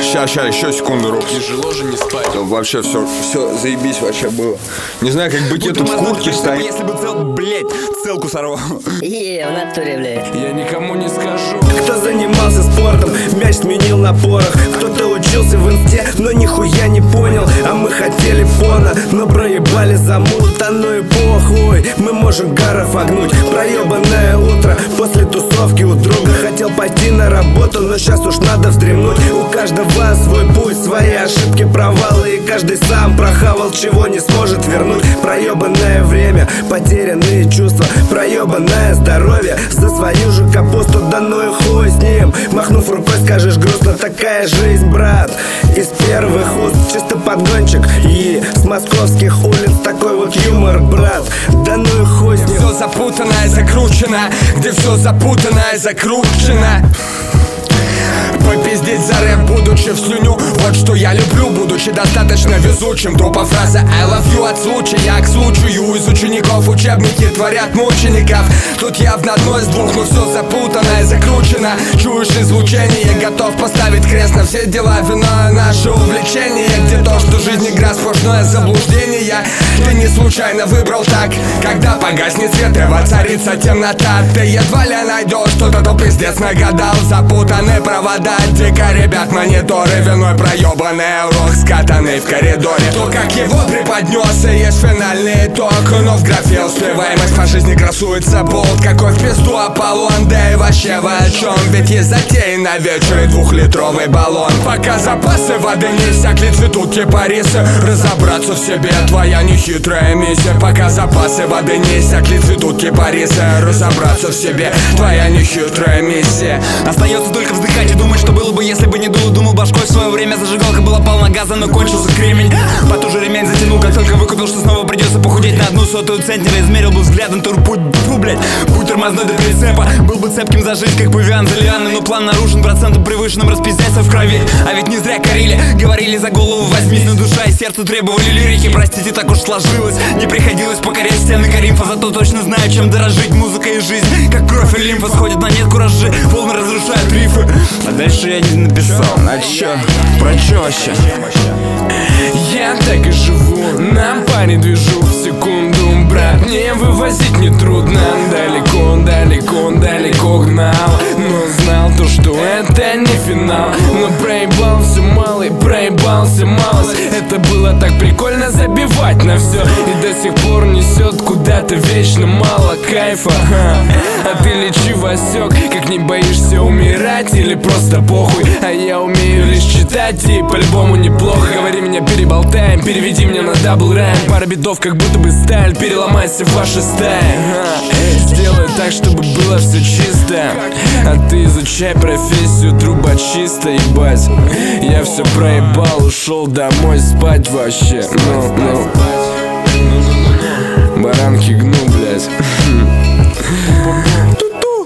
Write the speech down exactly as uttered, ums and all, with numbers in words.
Ща, ща, еще секунду, Роб. Тяжело же не спать. Да, вообще все, все, заебись вообще было. Не знаю, как быть эту в куртке стоит. Если бы цел, блять, целку сорвал. Е, в натуре, блядь. Я никому не скажу. Кто занимался спортом, мяч сменил на порох. Кто-то учился в инсте, но нихуя не понял. А мы хотели фона, но проебали замут. А ну и похуй, мы можем гаров огнуть. Проебанное утро после тусовки у друга. Хотел пойти на работу, но сейчас уж надо вздремнуть. У каждого свой путь, свои ошибки, провалы. И каждый сам прохавал, чего не сможет вернуть. Проебанное время, потерянные чувства, проебанное здоровье. За свою же капусту, да ну и хуй с ним. Махнув рукой, скажешь грустно, такая жизнь, брат. Из первых уст чисто подгончик. И с московских улиц такой вот юмор, брат. Да ну и хуй с ним. Все запутано и закручено, где все запутано и закручено. Попиздеть за рэп, будучи в слюню. Вот что я люблю, будучи достаточно везучим. Тупо фраза I love you от случая к случаю. Из учеников учебники творят мучеников. Тут явно одно из двух, но все запутано и закручено. Чуешь излучение, готов поставить крест на все дела. Вино наше увлечение, где то, что жизнь игра, сплошное заблуждение. Ты не случайно выбрал так. Когда погаснет свет и воцарится темнота, ты едва ли найдешь что-то, то пиздец нагадал. Запутанные провода, дико ребят мониторы. Виной проебанный урок, скатанный в коридоре. То, как его преподнес, и есть финальный итог. Но в графе успеваемость по жизни красуется болт. Какой в пизду Аполлон, да и вообще вы о чем? Ведь есть затеи на вечер и двухлитровый баллон. Пока запасы воды не иссякли, цветут кипарисы. Разобраться в себе твоя нехитрая миссия. Пока запасы воды не иссякли, цветут кипарисы. Разобраться в себе твоя нехитрая миссия. Остается только вздыхать и думать, что было бы, если бы не дуло. Думал башкой в свое время, зажигалка была полна газа, но кончился кремень. Потуже ремень затянул, как только выкупил, что снова придется похудеть на одну сотую центнера. Измерил бы взглядом турпуть, фу, блять, путь тормозной до прицепа. Был бы цепким за жизнь, как павиан за лианой. Но план нарушен процентом превышенным, распиздяйся в крови. А ведь не зря корили, говорили за голову возьмись. Но душа и сердце требовали лирики. Простите, так уж сложилось, не приходилось покорять стены Каримфа. Зато точно знаю, чем дорожить. Музыка и жизнь, как кровь и лимфа, сходят на нет куражи, волны разрушают рифы. А дальше я не написал. А чё? Про чё вообще? Я так и живу, на паре движу в секунду, брат. Мне вывозить нетрудно, далеко, далеко, далеко гнал. Но знал то, что это не финал. Но проебался малый, проебался малость. Это было так прикольно забивать на все. И до сих пор несет куда-то вечно мало кайфа. А ты лечи Васек, как не боишься умирать или просто похуй. А я умею лишь читать и по-любому неплохо. Говори меня переболтаем, переведи меня на дабл райм. Пара битов, как будто бы сталь, переломайся в ваши стаи. Сделай так, чтобы было все чисто. А ты изучай профессию трубочиста, ебать. Я все проебал, ушел домой спать вообще. Ну, ну, баранки гну, блядь.